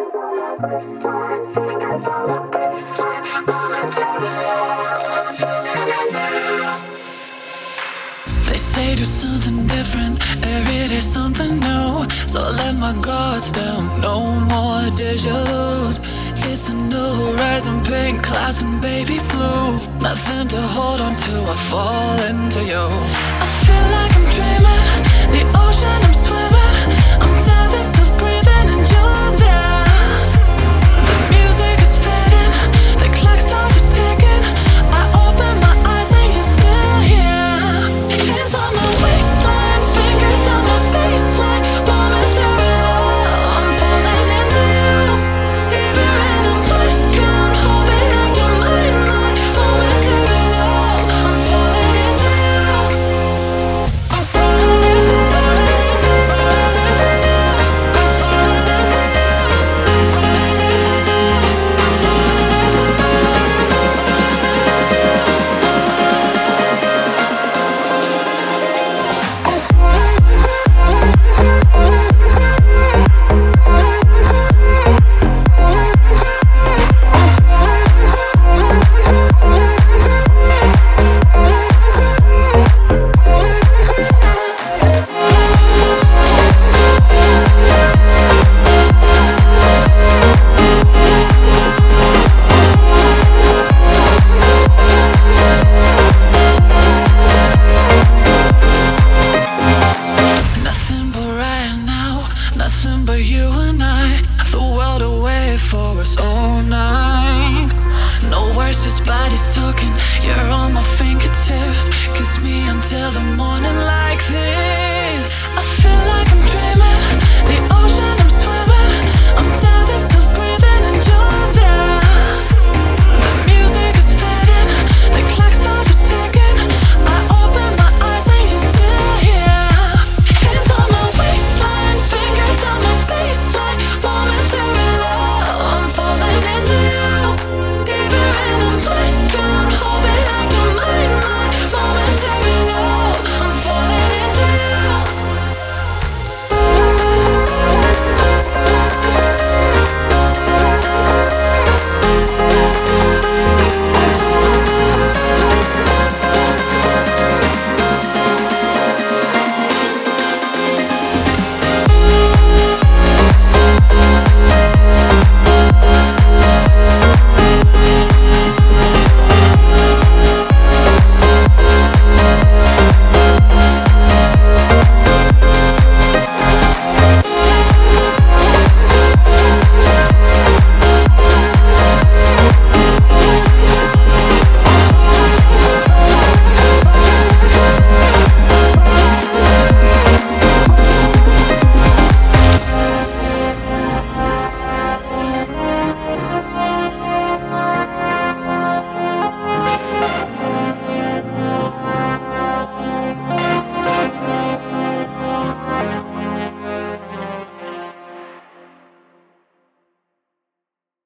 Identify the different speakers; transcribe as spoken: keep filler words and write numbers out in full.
Speaker 1: They say do something different, every day something new. So I let my guards down, no more deja vus. It's a new horizon, pink clouds and baby blue. Nothing to hold on to, I fall into you. I feel like I'm dreaming, the ocean I'm swimming. I'm never still breathing in you.